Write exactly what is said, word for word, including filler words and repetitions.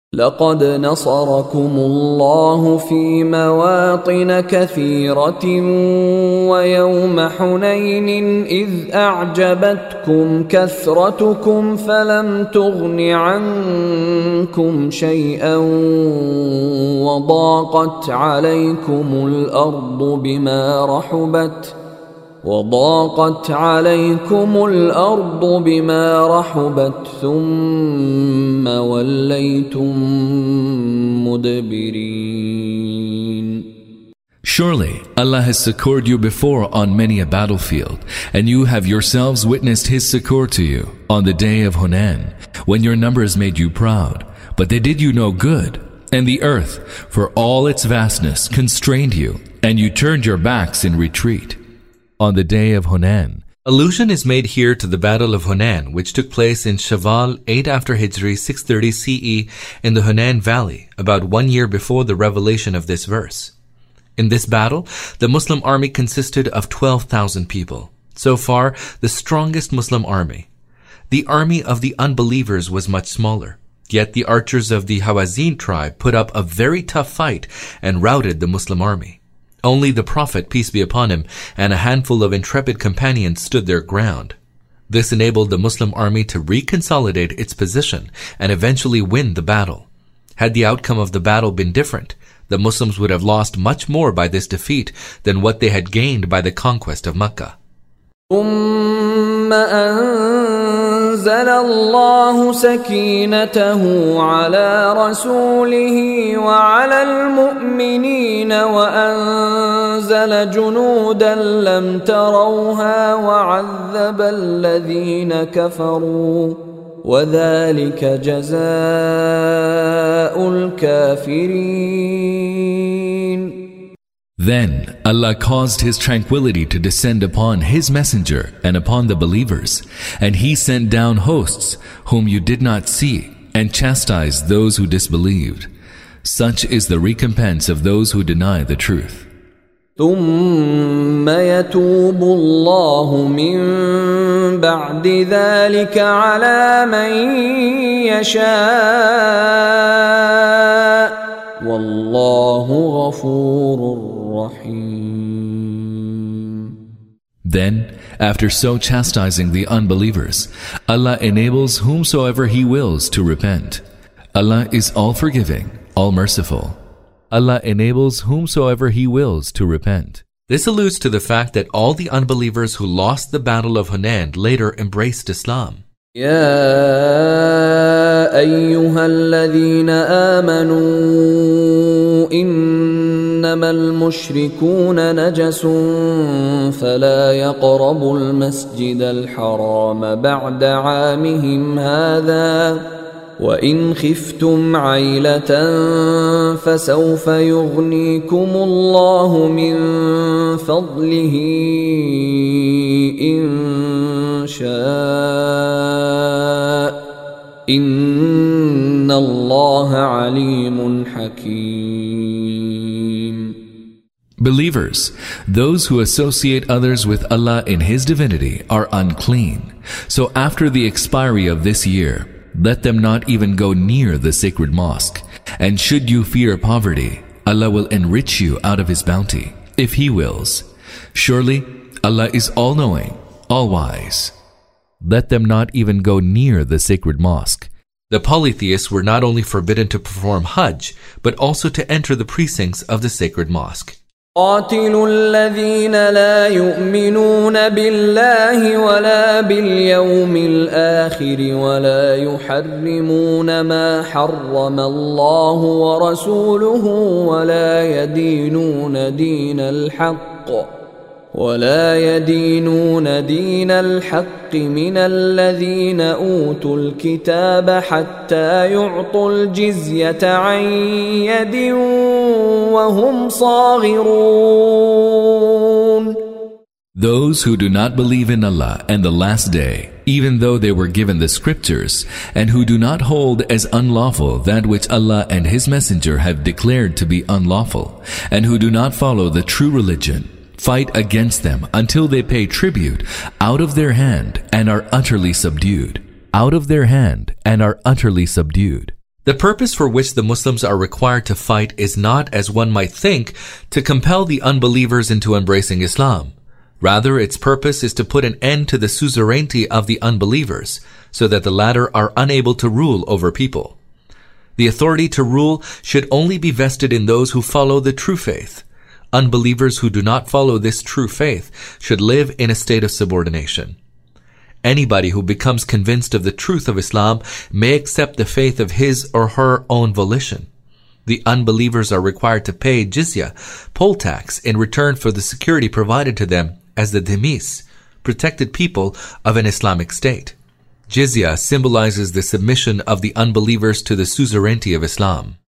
لقد نصركم الله في مواطن كثيرة ويوم حنين إذ أعجبتكم كثرتكم فلم تغن عنكم شيئا وضاقت عليكم الأرض بما رحبت وضاقت عليكم الأرض بما رحبت ثم وليتم مدبرين. Surely Allah has succored you before on many a battlefield, and you have yourselves witnessed His succor to you on the day of Hunain, when your numbers made you proud, but they did you no good, and the earth, for all its vastness, constrained you, and you turned your backs in retreat. On the day of Hunain. Allusion is made here to the Battle of Hunain, which took place in Shawwal eight after Hijri six thirty C E in the Hunain Valley, about one year before the revelation of this verse. In this battle, the Muslim army consisted of twelve thousand people, so far the strongest Muslim army. The army of the unbelievers was much smaller, yet the archers of the Hawazin tribe put up a very tough fight and routed the Muslim army. Only the Prophet, peace be upon him, and a handful of intrepid companions stood their ground. This enabled the Muslim army to reconsolidate its position and eventually win the battle. Had the outcome of the battle been different, the Muslims would have lost much more by this defeat than what they had gained by the conquest of Mecca. ثم أنزل الله سكينته على رسوله وعلى المؤمنين وأنزل جنودا لم تروها وعذب الذين كفروا وذلك جزاء الكافرين. Then Allah caused His tranquility to descend upon His messenger and upon the believers, and He sent down hosts whom you did not see, and chastised those who disbelieved. Such is the recompense of those who deny the truth. ثم يتوب الله من بعد ذلك على من يشاء والله غفور رحيم. Then, after so chastising the unbelievers, Allah enables whomsoever He wills to repent. Allah is all-forgiving, all-merciful. Allah enables whomsoever He wills to repent. This alludes to the fact that all the unbelievers who lost the battle of Hunain later embraced Islam. يا أيها الذين آمنوا إنما المشركون نجس فلا يقربوا المسجد الحرام بعد عامهم هذا وإن خفتم عيلة فسوف يغنيكم الله من فضله إن شاء إن الله عليم حكيم. Believers, those who associate others with Allah in His divinity are unclean. So after the expiry of this year, let them not even go near the sacred mosque. And should you fear poverty, Allah will enrich you out of His bounty, if He wills. Surely, Allah is all-knowing, all-wise. Let them not even go near the sacred mosque. The polytheists were not only forbidden to perform Hajj, but also to enter the precincts of the sacred mosque. قاتلوا الذين لا يؤمنون بالله ولا باليوم الآخر ولا يحرمون ما حرم الله ورسوله ولا يدينون دين الحق ولا يدينون دين الحق من الذين أوتوا الكتاب حتى يعطوا الجزية عن يد وهم صاغرون. Those who do not believe in Allah and the last day, even though they were given the scriptures, and who do not hold as unlawful that which Allah and His Messenger have declared to be unlawful, and who do not follow the true religion, fight against them until they pay tribute out of their hand and are utterly subdued. Out of their hand and are utterly subdued. The purpose for which the Muslims are required to fight is not, as one might think, to compel the unbelievers into embracing Islam. Rather, its purpose is to put an end to the suzerainty of the unbelievers, so that the latter are unable to rule over people. The authority to rule should only be vested in those who follow the true faith. Unbelievers who do not follow this true faith should live in a state of subordination. Anybody who becomes convinced of the truth of Islam may accept the faith of his or her own volition. The unbelievers are required to pay jizya, poll tax, in return for the security provided to them as the dhimis, protected people of an Islamic state. Jizya symbolizes the submission of the unbelievers to the suzerainty of Islam.